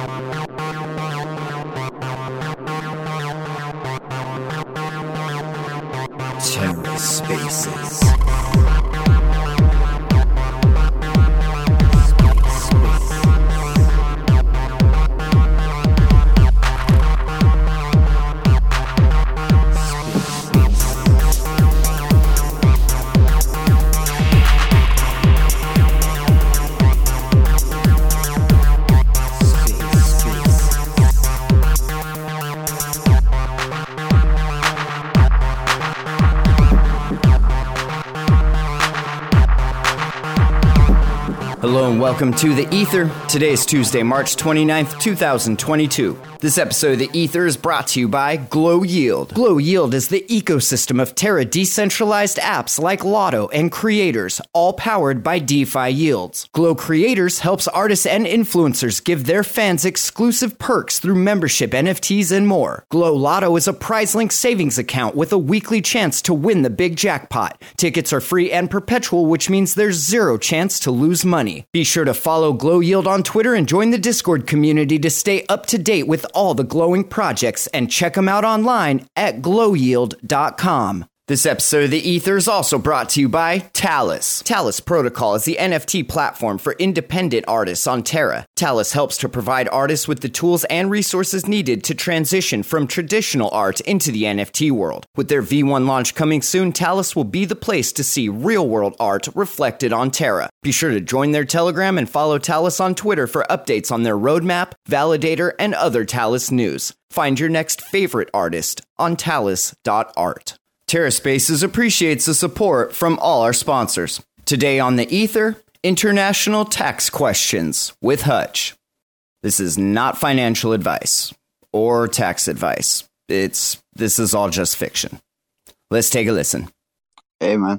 TerraSpaces. Hello and welcome to The Ether. Today is Tuesday, March 29th, 2022. This episode of The Ether is brought to you by GlowYield. GlowYield is the ecosystem of Terra decentralized apps like Lotto and Creators, all powered by DeFi Yields. Glow Creators helps artists and influencers give their fans exclusive perks through membership, NFTs, and more. Glow Lotto is a prize-linked savings account with a weekly chance to win the big jackpot. Tickets are free and perpetual, which means there's zero chance to lose money. Be sure to follow GlowYield on Twitter and join the Discord community to stay up to date with all the glowing projects, and check them out online at glowyield.com. This episode of The Ether is also brought to you by Talis. Talis Protocol is the NFT platform for independent artists on Terra. Talis helps to provide artists with the tools and resources needed to transition from traditional art into the NFT world. With their V1 launch coming soon, Talis will be the place to see real-world art reflected on Terra. Be sure to join their Telegram and follow Talis on Twitter for updates on their roadmap, validator, and other Talis news. Find your next favorite artist on talis.art. TerraSpaces appreciates the support from all our sponsors. Today on The Ether, international tax questions with Hutch. This is not financial advice or tax advice. This is all just fiction. Let's take a listen. Hey, man.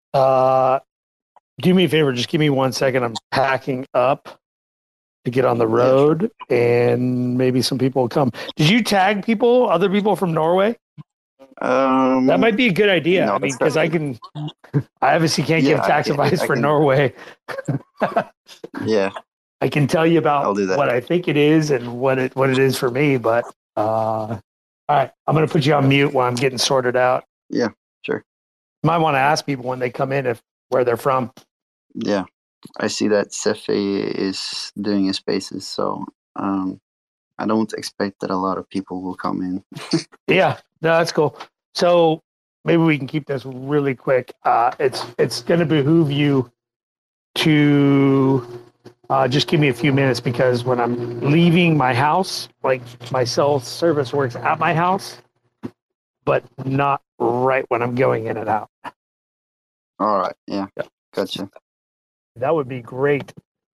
Do me a favor. Just give me 1 second. I'm packing up to get on the road, and maybe some people will come. Did you tag other people from Norway? That might be a good idea. No, I mean, because I obviously can't give tax advice for Norway. Yeah, I can tell you about do that. what I think it is and what it is for me. But all right, I'm going to put you on mute while I'm getting sorted out. Yeah, sure. Might want to ask people when they come in where they're from. Yeah, I see that Cephei is doing his spaces, so I don't expect that a lot of people will come in. Yeah, no, that's cool. So maybe we can keep this really quick. It's going to behoove you to just give me a few minutes, because when I'm leaving my house, like, my cell service works at my house, but not right when I'm going in and out. All right, yeah. Gotcha. That would be great.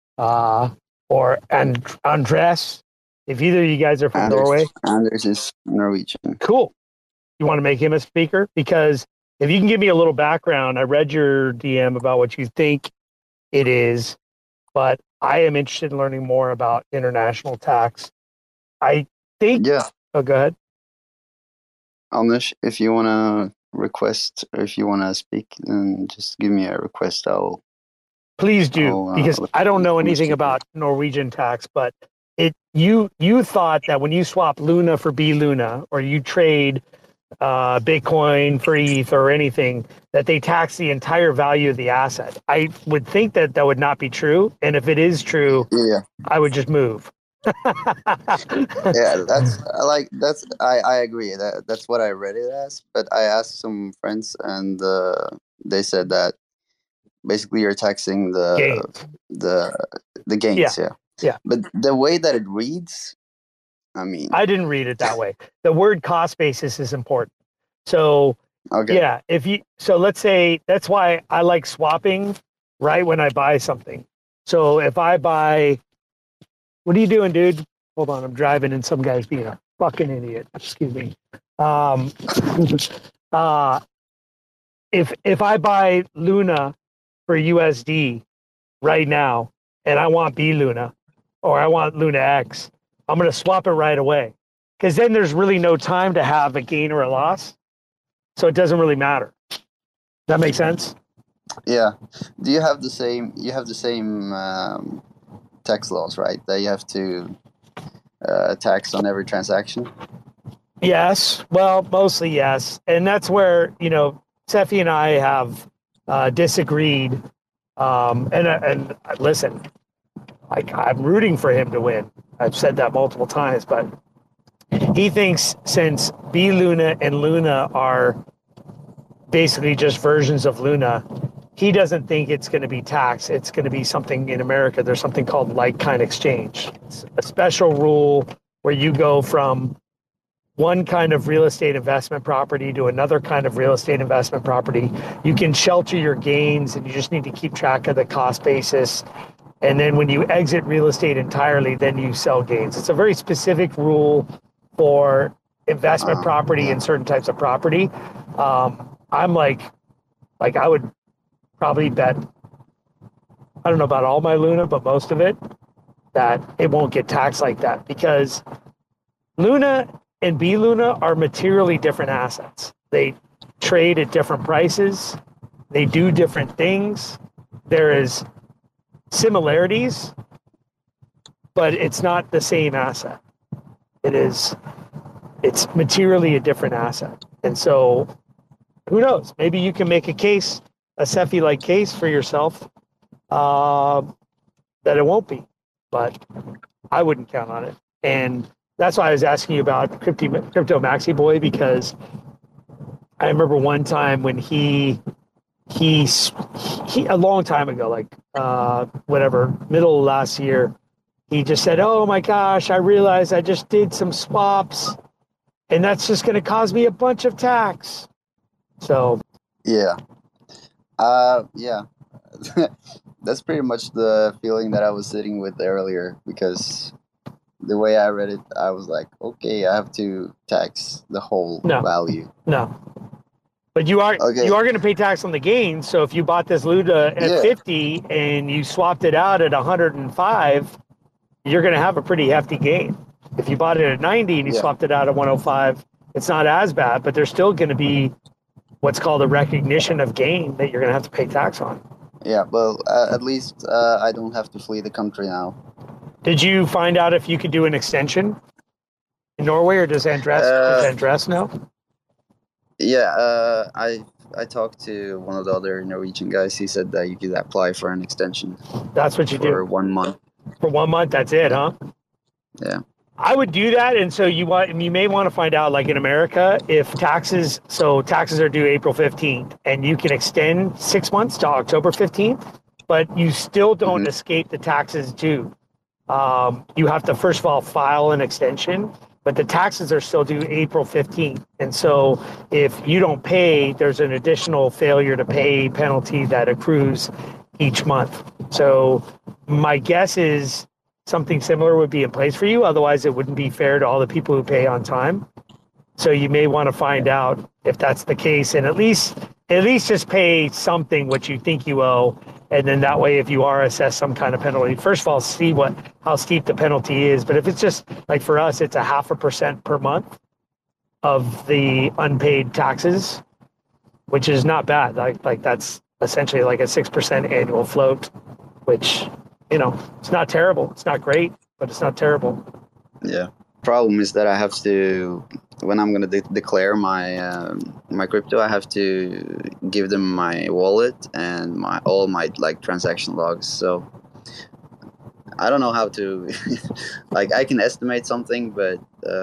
And Andres, if either of you guys are from Norway. Anders is Norwegian. Cool. You want to make him a speaker? Because if you can give me a little background, I read your DM about what you think it is, but I am interested in learning more about international tax. I think... Yeah. Oh, go ahead. Anders, if you want to request, or if you want to speak, then just give me a request. Please do, because I don't know anything about Norwegian tax, but you thought that when you swap Luna for B Luna, or you trade Bitcoin for ETH or anything, that they tax the entire value of the asset. I would think that would not be true, and if it is true, I would just move. Yeah, I agree. That's what I read it as, but I asked some friends, and they said that basically you're taxing the gains. Yeah. But the way that it reads, I mean, I didn't read it that way. The word cost basis is important. So okay. Yeah, so let's say, that's why I like swapping right when I buy something. So if I buy, what are you doing, dude? Hold on, I'm driving and some guy's being a fucking idiot. Excuse me. If I buy Luna for USD right now, and I want B Luna, or I want Luna X, I'm going to swap it right away, because then there's really no time to have a gain or a loss. So it doesn't really matter. Does that make sense? Yeah. Do you have the same tax laws, right? That you have to tax on every transaction? Yes. Well, mostly yes. And that's where, Cephii and I have disagreed. And listen, I'm rooting for him to win. I've said that multiple times, but he thinks since B Luna and Luna are basically just versions of Luna, he doesn't think it's going to be taxed. It's going to be something in America. There's something called like-kind exchange. It's a special rule where you go from one kind of real estate investment property to another kind of real estate investment property. You can shelter your gains, and you just need to keep track of the cost basis. And then when you exit real estate entirely, then you sell gains. It's a very specific rule for investment property and certain types of property. I'm like I would probably bet, I don't know about all my Luna, but most of it, that it won't get taxed like that, because Luna and B Luna are materially different assets. They trade at different prices. They do different things. There is similarities, but it's not the same asset. It's materially a different asset. And so who knows? Maybe you can make a case, a Cephii-like case for yourself, that it won't be, but I wouldn't count on it. And that's why I was asking you about Crypto Maxi Boy, because I remember one time when he a long time ago, like middle of last year, he just said, "Oh my gosh, I realized I just did some swaps, and that's just going to cause me a bunch of tax." So yeah. That's pretty much the feeling that I was sitting with earlier, because the way I read it, I was like, okay, I have to tax the whole value. No. But you are going to pay tax on the gains. So if you bought this Luna at 50 and you swapped it out at 105, you're going to have a pretty hefty gain. If you bought it at 90 and you swapped it out at 105, it's not as bad, but there's still going to be what's called a recognition of gain that you're going to have to pay tax on. Yeah, well, at least I don't have to flee the country now. Did you find out if you could do an extension in Norway, or does Andres know? Yeah, I talked to one of the other Norwegian guys. He said that you could apply for an extension. That's what you do? For 1 month. For 1 month, that's it, huh? Yeah. I would do that, and so you may want to find out, like in America, if taxes are due April 15th, and you can extend 6 months to October 15th, but you still don't escape the taxes due. You have to, first of all, file an extension, but the taxes are still due April 15th. And so if you don't pay, there's an additional failure to pay penalty that accrues each month. So my guess is something similar would be in place for you. Otherwise, it wouldn't be fair to all the people who pay on time. So you may want to find out if that's the case, and at least just pay something what you think you owe. And then that way, if you are assessed some kind of penalty, first of all, see how steep the penalty is. But if it's just like for us, it's 0.5% per month of the unpaid taxes, which is not bad. Like that's essentially like a 6% annual float, which, it's not terrible. It's not great, but it's not terrible. Yeah. Problem is that I have to, when I'm going to declare my my crypto, I have to give them my wallet and all my transaction logs. So I don't know how to I can estimate something, but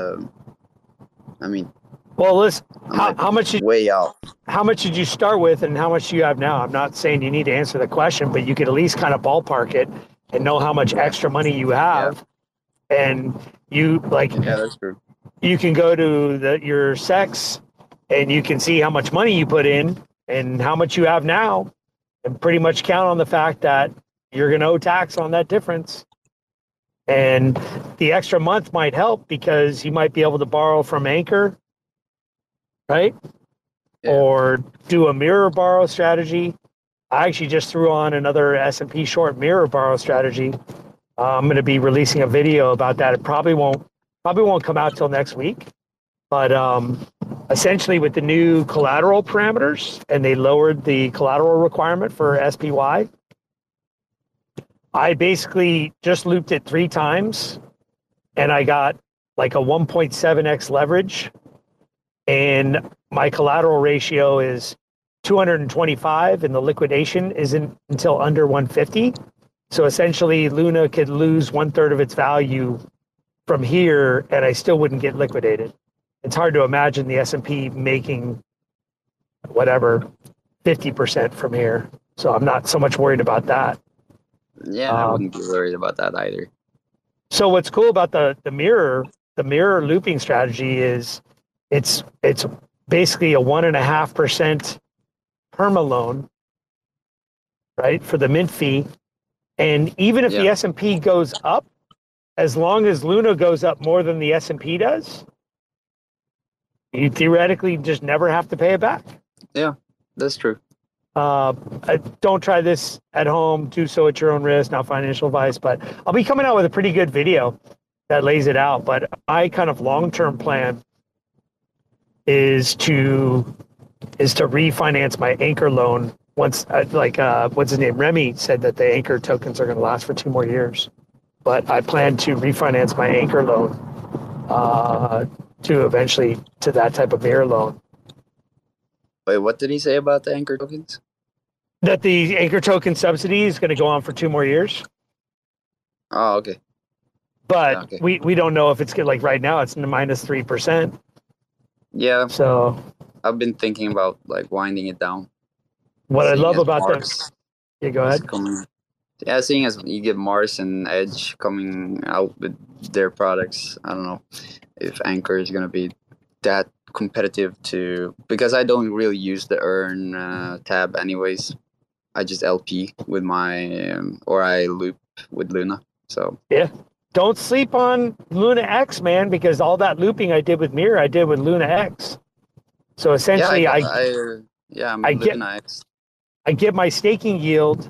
well, listen, how much way out. How much did you start with, and how much do you have now? I'm not saying you need to answer the question, but you could at least kind of ballpark it and know how much extra money you have. Yeah. And you that's true. You can go to your SEX and you can see how much money you put in and how much you have now, and pretty much count on the fact that you're going to owe tax on that difference. And the extra month might help because you might be able to borrow from Anchor, right? Yeah. Or do a mirror borrow strategy. I actually just threw on another S&P short mirror borrow strategy. I'm going to be releasing a video about that. It probably won't come out till next week. But essentially, with the new collateral parameters, and they lowered the collateral requirement for SPY, I basically just looped it 3 times and I got like a 1.7x leverage, and my collateral ratio is 225, and the liquidation isn't until under 150. So essentially, Luna could lose 1/3 of its value from here, and I still wouldn't get liquidated. It's hard to imagine the S&P making whatever 50% from here. So I'm not so much worried about that. Yeah, I wouldn't be worried about that either. So what's cool about the mirror looping strategy is it's basically a 1.5% perma loan, right, for the mint fee. And even if the S&P goes up, as long as Luna goes up more than the S&P does, you theoretically just never have to pay it back. Yeah, that's true. Don't try this at home. Do so at your own risk, not financial advice. But I'll be coming out with a pretty good video that lays it out. But my kind of long-term plan is to refinance my Anchor loan once, what's his name? Remy said that the Anchor tokens are going to last for 2 more years. But I plan to refinance my Anchor loan to eventually to that type of mirror loan. Wait, what did he say about the Anchor tokens? That the Anchor token subsidy is going to go on for 2 more years. Oh, okay. But we don't know if it's good. Like right now, it's -3%. Yeah. So I've been thinking about like winding it down. What I love about this. Yeah, go ahead. Yeah, seeing as you get Mars and Edge coming out with their products, I don't know if Anchor is going to be that competitive because I don't really use the earn tab anyways. I just LP with my or I loop with Luna. So yeah, don't sleep on Luna X, man, because all that looping I did with Mirror, I did with Luna X. So essentially, I get my staking yield,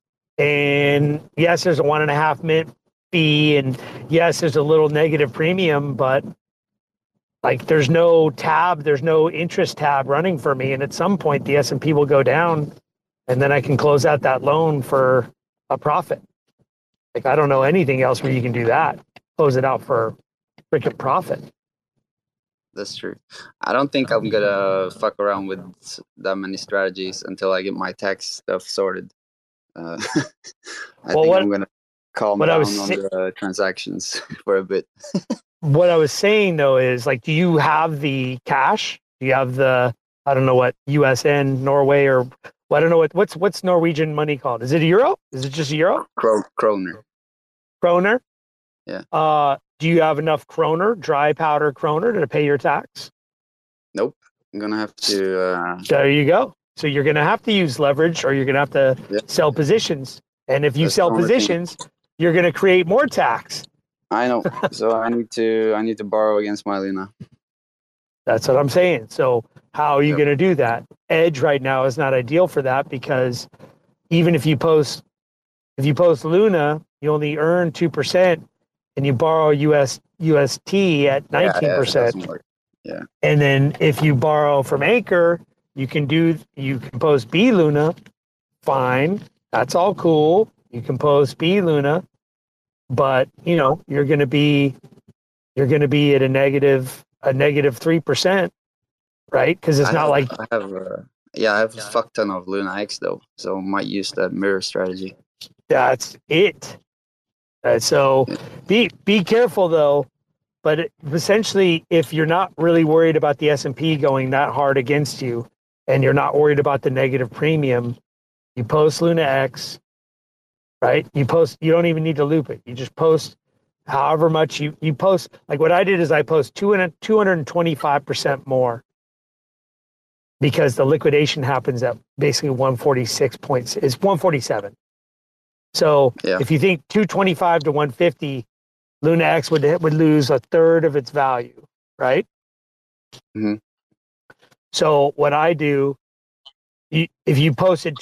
and yes, there's a 1.5 mint fee, and yes, there's a little negative premium, but like there's no interest tab running for me, and at some point the S&P will go down, and then I can close out that loan for a profit. Like I don't know anything else where you can do that. Close it out for freaking profit. That's true. I don't think I'm gonna fuck around with that many strategies until I get my tax stuff sorted. I'm gonna calm down on the transactions for a bit. What I was saying though is like, do you have the cash? Do you have the, I don't know what, USN, Norway, or well, I don't know what's Norwegian money called? Is it a euro? Is it just a euro? Kroner. Kroner? Yeah. Do you have enough kroner, dry powder kroner, to pay your tax? Nope. I'm gonna have to. There you go. So you're gonna have to use leverage, or you're gonna have to sell positions. And if you sell positions, you're gonna create more tax. I know. So I need to borrow against my Luna. That's what I'm saying. So how are you gonna do that? Edge right now is not ideal for that, because even if you post Luna, you only earn 2%. And you borrow UST at 19%. Yeah. And then if you borrow from Anchor, you can post B Luna. Fine. That's all cool. You can post B Luna, but you're going to be at a negative 3%, right? Because it's not like I have a fuck ton of Luna X though, so I might use that mirror strategy. That's it. So be careful though, but essentially if you're not really worried about the S&P going that hard against you, and you're not worried about the negative premium, you post Luna X, right? You don't even need to loop it. You just post however much you post. Like what I did is I post 225% more, because the liquidation happens at basically 146 points. It's 147. So if you think 225 to 150, Luna X would lose 1/3 of its value, right? Mm-hmm. So what I do, if you posted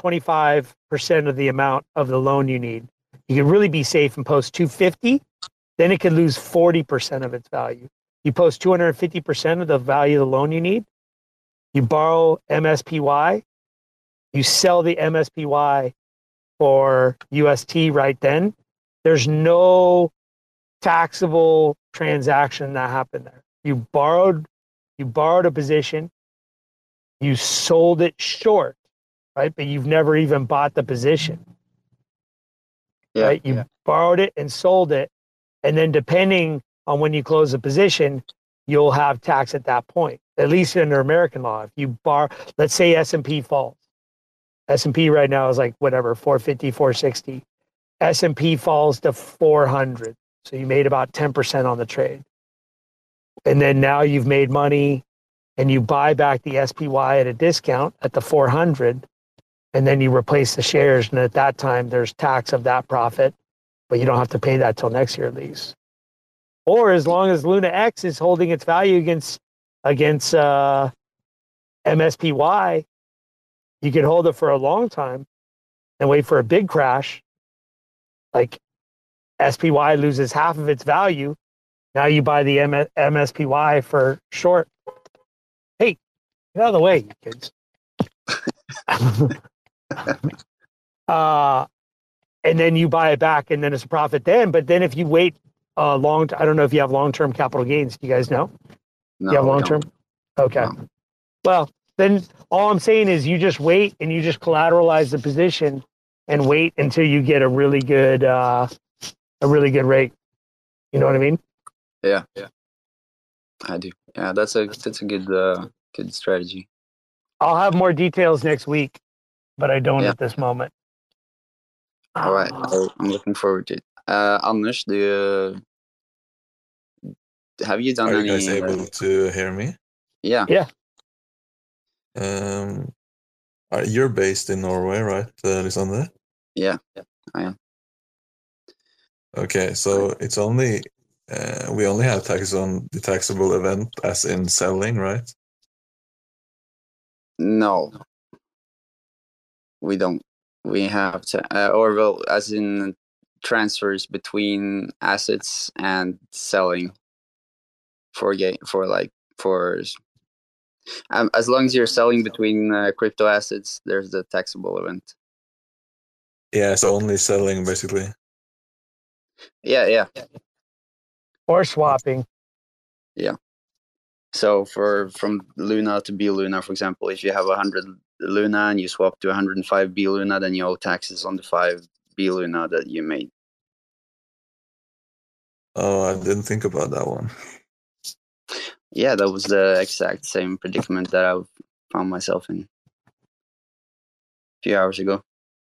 225% of the amount of the loan you need, you can really be safe and post 250. Then it could lose 40% of its value. You post 250% of the value of the loan you need. You borrow MSPY. You sell the MSPY for UST right then. There's no taxable transaction that happened there. You borrowed a position, you sold it short, right? But you've never even bought the position. Yeah. Right? You borrowed it and sold it. And then depending on when you close the position, you'll have tax at that point, at least under American law. If you let's say S&P falls. S&P right now is like whatever, 450, 460. S&P falls to 400. So you made about 10% on the trade. And then now you've made money and you buy back the SPY at a discount at the 400. And then you replace the shares. And at that time, there's tax of that profit, but you don't have to pay that till next year at least. Or as long as Luna X is holding its value against MSPY, you could hold it for a long time and wait for a big crash. Like SPY loses half of its value. Now you buy the MSPY for short. Hey, get out of the way, you kids. And then you buy it back, and then it's a profit then. But then if you wait I don't know if you have long-term capital gains. Do you guys know? No, you have long-term? Okay. No. Well, then all I'm saying is you just wait and you just collateralize the position and wait until you get a really good rate. You know what I mean? Yeah, I do. Yeah, that's a good strategy. I'll have more details next week, but I don't at this moment. All right, I'm looking forward to it. Anders, have you done any? Are you guys able to hear me? Yeah. Yeah. You're based in Norway, right, Lysander? Yeah, I am. Okay, so it's only we only have tax on the taxable event, as in selling, right? No, we don't. We have to, as in transfers between assets and selling as long as you're selling between crypto assets, there's the taxable event. Yeah, so only selling basically. Yeah. Or swapping. Yeah. So from Luna to B Luna, for example, if you have 100 Luna and you swap to 105 B Luna, then you owe taxes on the 5 B Luna that you made. Oh, I didn't think about that one. Yeah, that was the exact same predicament that I found myself in a few hours ago.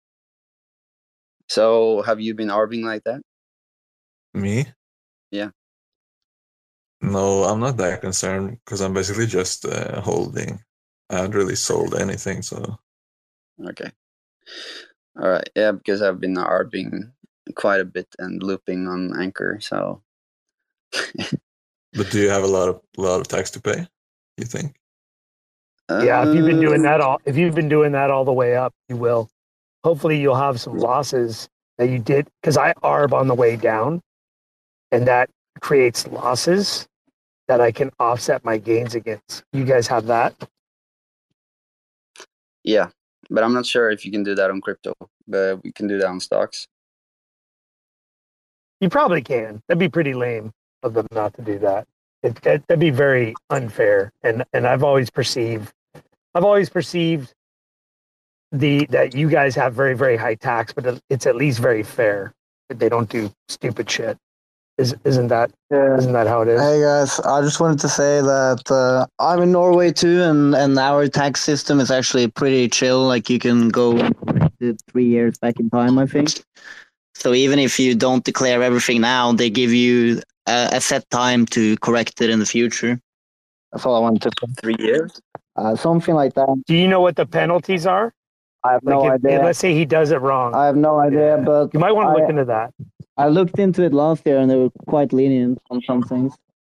So have you been arbing like that? Me? Yeah. No, I'm not that concerned because I'm basically just holding. I haven't really sold anything, so. Okay. All right. Yeah, because I've been arbing quite a bit and looping on Anchor, so. But do you have a lot of tax to pay, you think? Yeah, if you've been doing that all the way up, you will. Hopefully you'll have some losses that you did, because I arb on the way down, and that creates losses that I can offset my gains against. You guys have that? Yeah, but I'm not sure if you can do that on crypto, but we can do that on stocks. You probably can. That'd be pretty lame of them not to do that. That'd be very unfair. And I've always perceived that you guys have very, very high tax, but it's at least very fair. They don't do stupid shit. Isn't that how it is? Hey guys, I just wanted to say that I'm in Norway too, and our tax system is actually pretty chill. Like you can go 3 years back in time, I think. So even if you don't declare everything now, they give you a set time to correct it in the future. That's all I wanted to say. 3 years? Something like that. Do you know what the penalties are? I have no idea. Let's say he does it wrong. I have no idea, but you might want to look into that. I looked into it last year, and they were quite lenient on some things.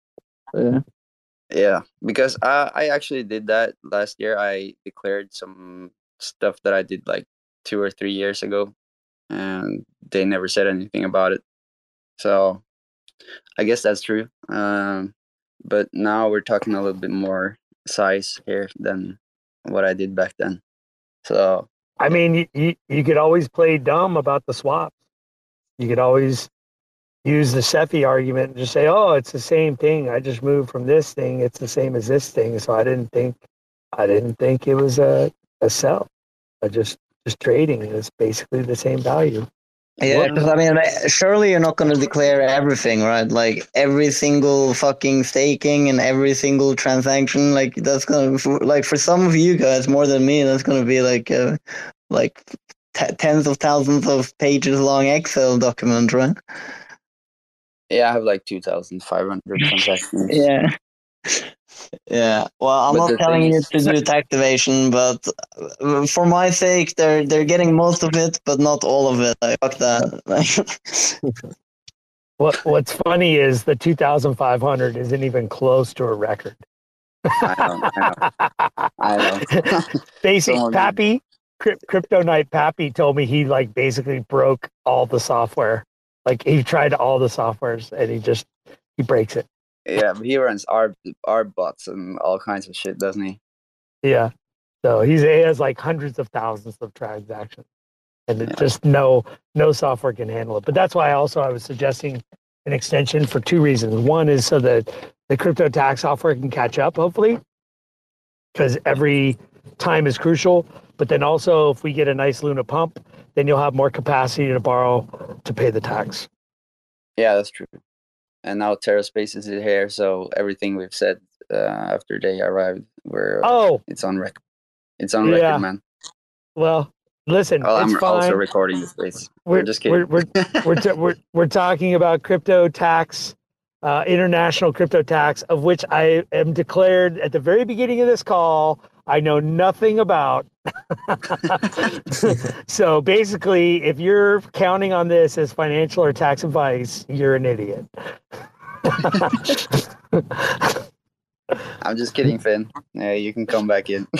Yeah, because I actually did that last year. I declared some stuff that I did like 2 or 3 years ago, and they never said anything about it. So I guess that's true. But now we're talking a little bit more size here than what I did back then. So I mean, you could always play dumb about the swaps. You could always use the Cephii argument and just say, "Oh, it's the same thing. I just moved from this thing. It's the same as this thing." So I didn't think it was a sell. I just trading is basically the same value. Yeah, because I mean, surely you're not going to declare everything, right? Like every single fucking staking and every single transaction. Like that's going to, like for some of you guys more than me, that's going to be like tens of thousands of pages long Excel document, right? Yeah, I have like 2,500 transactions. Yeah. Yeah, well, I'm not telling you to do activation, but for my sake, they're getting most of it, but not all of it. Like, fuck that. What's funny is the 2,500 isn't even close to a record. I know. Basically, Pappy, Crypto Knight Pappy told me he like basically broke all the software. Like he tried all the softwares and he breaks it. Yeah, but he runs our bots and all kinds of shit, doesn't he? Yeah. So he has like hundreds of thousands of transactions, and just no software can handle it. But that's why I was suggesting an extension for two reasons. One is so that the crypto tax software can catch up, hopefully, because every time is crucial. But then also, if we get a nice Luna pump, then you'll have more capacity to borrow to pay the tax. Yeah, that's true. And now TerraSpace is here, so everything we've said after they arrived, it's on record. It's on record, man. Well, listen, I'm fine. also recording this place. We're just kidding. We're talking about crypto tax, international crypto tax, of which I am declared at the very beginning of this call. I know nothing about. So basically, if you're counting on this as financial or tax advice, you're an idiot. I'm just kidding, Finn. Yeah, you can come back in.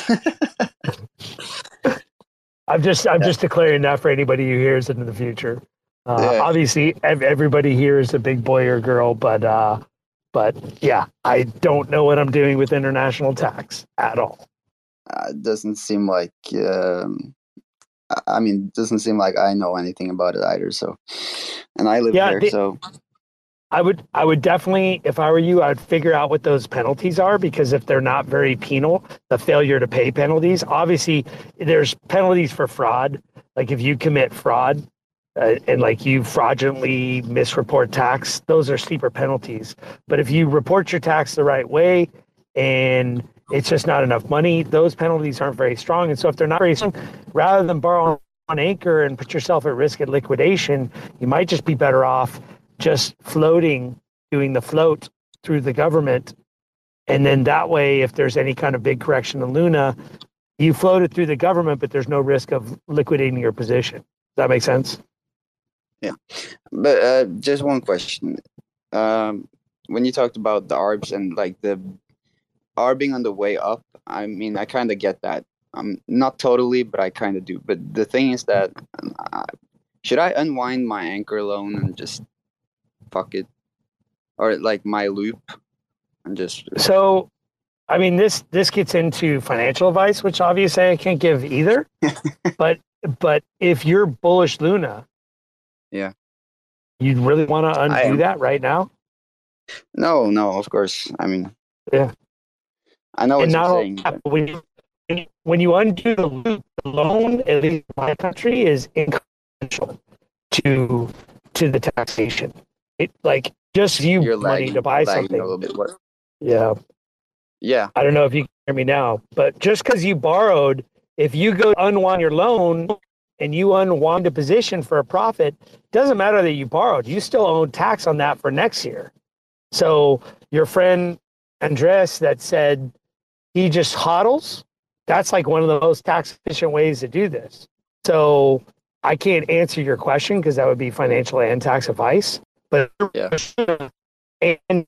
I'm just declaring that for anybody who hears it in the future. Obviously, everybody here is a big boy or girl, but yeah, I don't know what I'm doing with international tax at all. It doesn't seem like. It doesn't seem like I know anything about it either. So, and I live there, so. I would definitely, if I were you, I'd figure out what those penalties are, because if they're not very penal, the failure to pay penalties, obviously there's penalties for fraud. Like if you commit fraud and like you fraudulently misreport tax, those are steeper penalties. But if you report your tax the right way and it's just not enough money, those penalties aren't very strong. And so if they're not very strong, rather than borrow on Anchor and put yourself at risk at liquidation, you might just be better off just doing the float through the government. And then that way, if there's any kind of big correction in Luna, you float it through the government, but there's no risk of liquidating your position. Does that make sense? Yeah. But just one question. When you talked about the ARBs and like the ARBing on the way up, I mean, I kind of get that. Not totally, but I kind of do. But the thing is that should I unwind my Anchor loan and just fuck it, or like my loop and just so I mean this gets into financial advice, which obviously I can't give either. but if you're bullish Luna, you'd really want to undo that right now? No, of course. I mean, I know what you're saying. When you undo the loop, the loan, at least in my country, is inconsequential to the taxation. It like just you money to buy something. A little bit. What? Yeah. I don't know if you can hear me now, but just because you borrowed, if you go unwind your loan and you unwind a position for a profit, doesn't matter that you borrowed. You still own tax on that for next year. So your friend Andres that said he just hodls, that's like one of the most tax efficient ways to do this. So I can't answer your question because that would be financial and tax advice. But and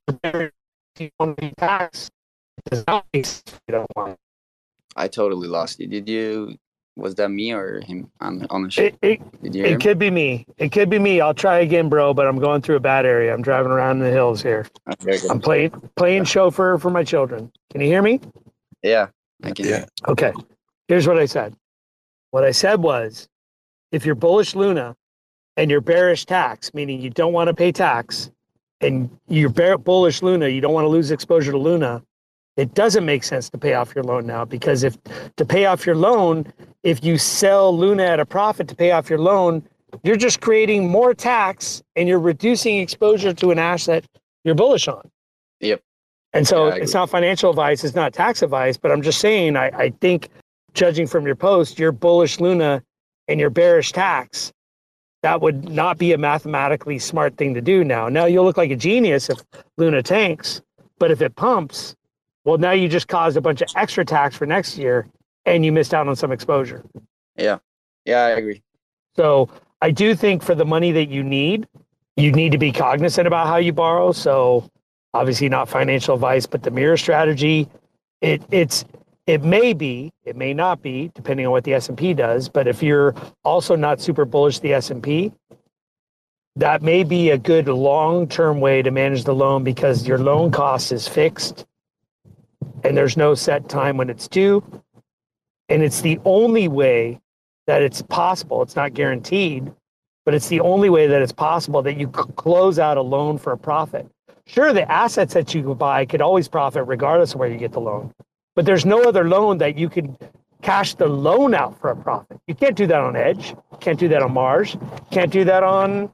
tax does not you don't want. I totally lost you. Did you? Was that me or him on the show? It could be me. It could be me. I'll try again, bro. But I'm going through a bad area. I'm driving around in the hills here. Okay, I'm playing chauffeur for my children. Can you hear me? Yeah, I can. Yeah. Okay. Here's what I said. What I said was, if you're bullish Luna, and you're bearish tax, meaning you don't want to pay tax, and you're bullish Luna, you don't want to lose exposure to Luna, it doesn't make sense to pay off your loan now, because to pay off your loan, if you sell Luna at a profit to pay off your loan, you're just creating more tax and you're reducing exposure to an asset you're bullish on. Yep. And so it's not financial advice, it's not tax advice, but I'm just saying, I think, judging from your post, you're bullish Luna and you're bearish tax. That would not be a mathematically smart thing to do now. Now you'll look like a genius if Luna tanks, but if it pumps, well, now you just caused a bunch of extra tax for next year and you missed out on some exposure. Yeah. Yeah, I agree. So I do think for the money that you need to be cognizant about how you borrow. So obviously not financial advice, but the mirror strategy, it may be, it may not be, depending on what the S&P does. But if you're also not super bullish the S&P, that may be a good long-term way to manage the loan, because your loan cost is fixed and there's no set time when it's due. And it's the only way that it's possible. It's not guaranteed, but it's the only way that it's possible that you close out a loan for a profit. Sure, the assets that you buy could always profit regardless of where you get the loan. But there's no other loan that you could cash the loan out for a profit. You can't do that on Edge. You can't do that on Mars. You can't do that on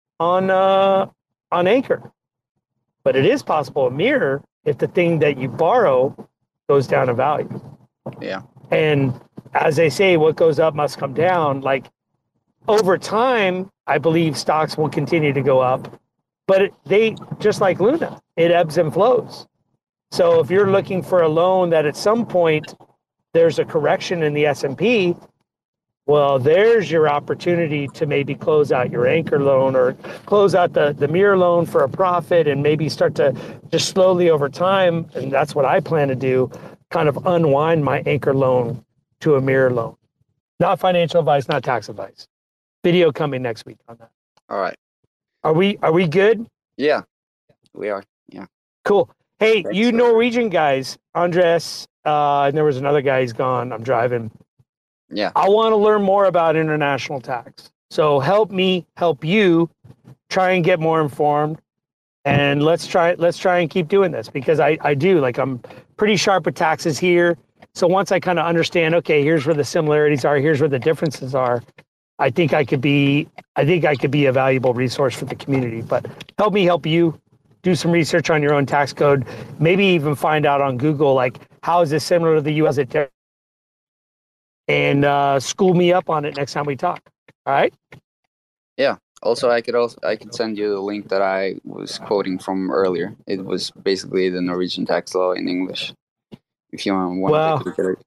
Anchor. But it is possible in Mirror if the thing that you borrow goes down in value. Yeah. And as they say, what goes up must come down. Like over time, I believe stocks will continue to go up. But they, just like Luna, it ebbs and flows. So if you're looking for a loan that at some point there's a correction in the S&P, well, there's your opportunity to maybe close out your Anchor loan or close out the Mirror loan for a profit, and maybe start to just slowly over time, and that's what I plan to do, kind of unwind my Anchor loan to a Mirror loan. Not financial advice, not tax advice. Video coming next week on that. All right. Are we good? Yeah, we are. Yeah. Cool. Hey, Thanks, you Norwegian guys, Andres, and there was another guy, he's gone. I'm driving. Yeah. I want to learn more about international tax. So help me help you try and get more informed. And let's try and keep doing this, because I do, like, I'm pretty sharp with taxes here. So once I kind of understand, okay, here's where the similarities are, here's where the differences are, I think I could be a valuable resource for the community. But help me help you do some research on your own tax code. Maybe even find out on Google, like, how is this similar to the U.S. And school me up on it next time we talk. All right? Yeah. Also, I could send you the link that I was quoting from earlier. It was basically the Norwegian tax law in English. If you want to look at it.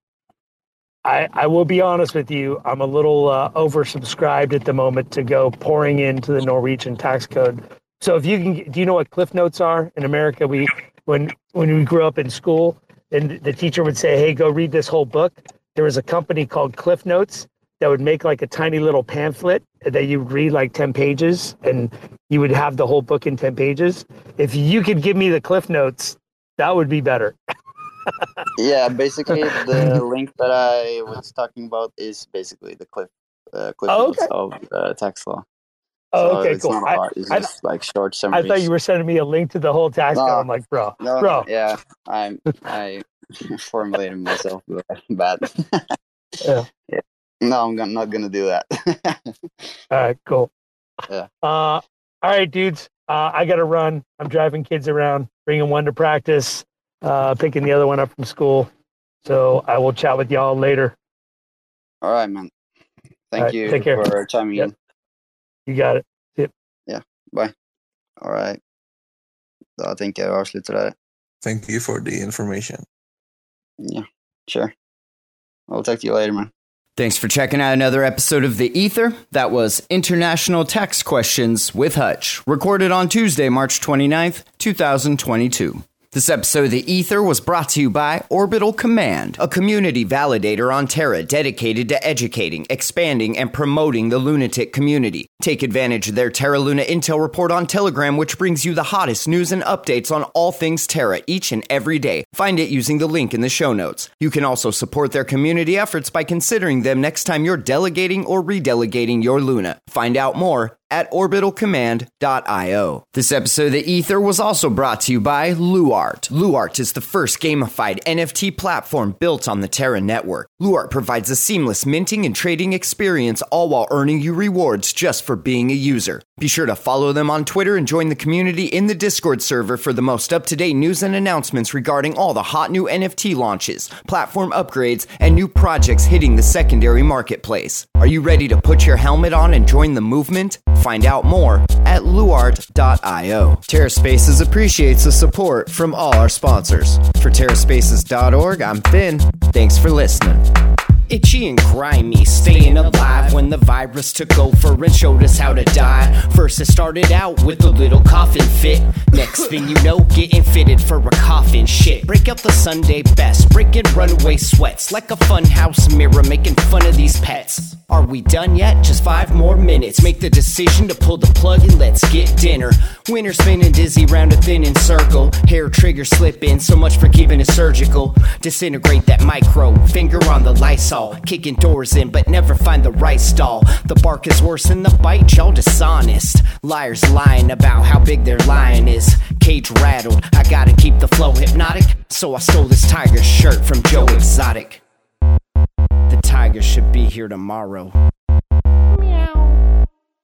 I will be honest with you. I'm a little oversubscribed at the moment to go pouring into the Norwegian tax code. So if you can, do you know what Cliff Notes are in America? When we grew up in school, and the teacher would say, "Hey, go read this whole book." There was a company called Cliff Notes that would make like a tiny little pamphlet that you would read like 10 pages, and you would have the whole book in 10 pages. If you could give me the Cliff Notes, that would be better. Yeah, basically the link that I was talking about is basically the Cliff Notes of the tax law. Oh, so okay, it's cool. Not a lot. It's just like short summaries. I thought you were sending me a link to the whole tax code. I'm like, bro. Yeah, I formulated myself bad. Yeah. No, I'm not gonna do that. All right, cool. Yeah. All right, dudes. I gotta run. I'm driving kids around, bringing one to practice, picking the other one up from school. So I will chat with y'all later. All right, man. Thank you take care. for chiming in. You got it. Yep. Yeah. Bye. All right. Da tenker jeg avslutter der. Thank you for the information. Yeah, sure. I'll talk to you later, man. Thanks for checking out another episode of The Ether. That was International Tax Questions with Hutch, recorded on Tuesday, March 29th, 2022. This episode of The Ether was brought to you by Orbital Command, a community validator on Terra dedicated to educating, expanding, and promoting the lunatic community. Take advantage of their Terra Luna Intel report on Telegram, which brings you the hottest news and updates on all things Terra each and every day. Find it using the link in the show notes. You can also support their community efforts by considering them next time you're delegating or redelegating your Luna. Find out more at orbitalcommand.io. This episode of The Ether was also brought to you by Luart. Luart is the first gamified NFT platform built on the Terra network. Luart provides a seamless minting and trading experience, all while earning you rewards just for being a user. Be sure to follow them on Twitter and join the community in the Discord server for the most up-to-date news and announcements regarding all the hot new NFT launches, platform upgrades, and new projects hitting the secondary marketplace. Are you ready to put your helmet on and join the movement? Find out more at luart.io. TerraSpaces appreciates the support from all our sponsors. For TerraSpaces.org, I'm Finn. Thanks for listening. Itchy and grimy, staying alive when the virus took over and showed us how to die. First it started out with a little coughing fit. Next thing you know, getting fitted for a coffin. Shit, break out the Sunday best, breaking runaway sweats like a funhouse mirror, making fun of these pets. Are we done yet? Just 5 more minutes. Make the decision to pull the plug and let's get dinner. Winter spinning dizzy round a thinning circle. Hair trigger slipping, so much for keeping it surgical. Disintegrate that micro, finger on the Lysol. Kicking doors in but never find the right stall. The bark is worse than the bite, y'all dishonest. Liars lying about how big their lion is. Cage rattled, I gotta keep the flow hypnotic. So I stole this tiger shirt from Joe Exotic. The tiger should be here tomorrow. Meow.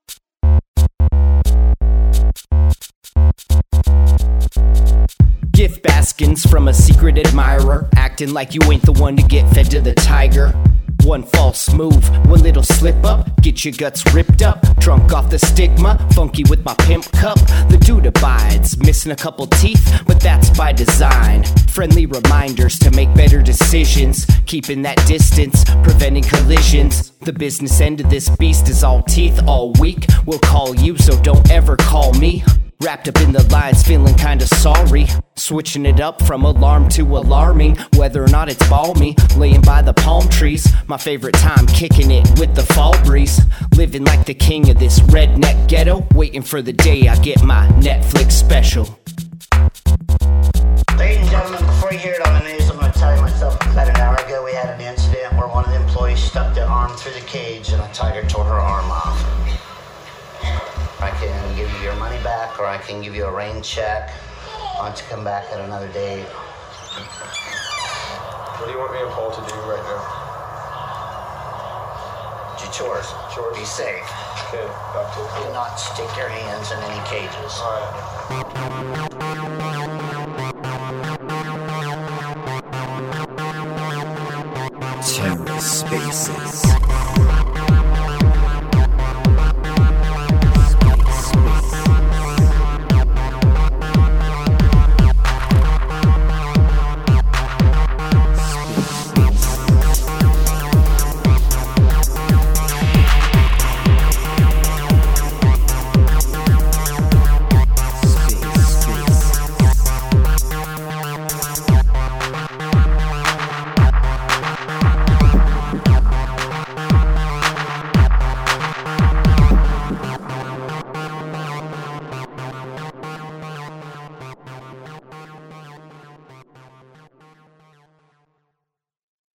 Gift baskins from a secret admirer, acting like you ain't the one to get fed to the tiger. One false move, one little slip up, get your guts ripped up. Drunk off the stigma, funky with my pimp cup. The dude abides, missing a couple teeth, but that's by design. Friendly reminders to make better decisions, keeping that distance, preventing collisions. The business end of this beast is all teeth all week. We'll call you, so don't ever call me. Wrapped up in the lines, feeling kinda sorry. Switching it up from alarm to alarming. Whether or not it's balmy, laying by the palm trees. My favorite time, kicking it with the fall breeze. Living like the king of this redneck ghetto. Waiting for the day I get my Netflix special. Ladies and gentlemen, before you hear it on the news, I'm going to tell you myself. About an hour ago, we had an incident where one of the employees stuck their arm through the cage and a tiger tore her arm off. I can give you your money back, or I can give you a rain check. Why don't you come back at another date? What do you want me and Paul to do right now? Do your chores. Chores? Be safe. Okay, back to it. Do not stick your hands in any cages. TerraSpaces.